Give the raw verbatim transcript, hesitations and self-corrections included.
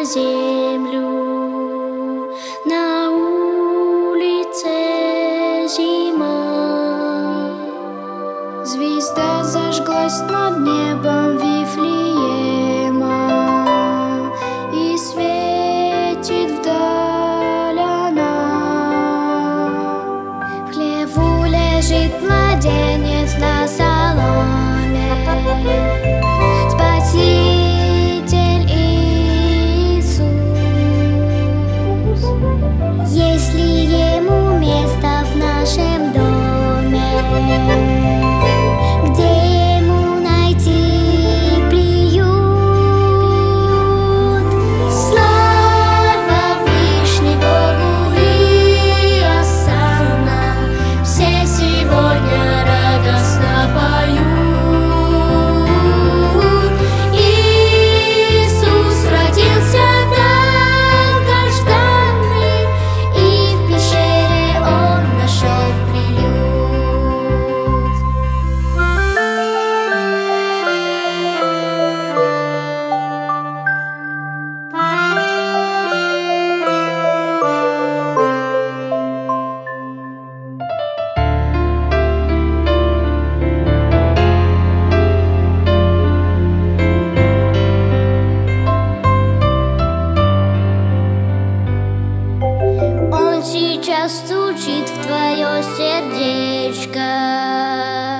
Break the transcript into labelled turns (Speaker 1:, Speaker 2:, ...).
Speaker 1: землю. На улице зима.
Speaker 2: Звезда зажглась над небом Вифлеема и светит вдаль она.
Speaker 1: В хлеву лежит младенец на соломе, Спаситель Иисус. Если ему место в нашем доме, где ему найти приют? Слава Вышней Богу и осанна, все сегодня радостно поют. Иисус родился долгожданный, и в пещере он нашел приют. Он сейчас стучит в твое сердечко.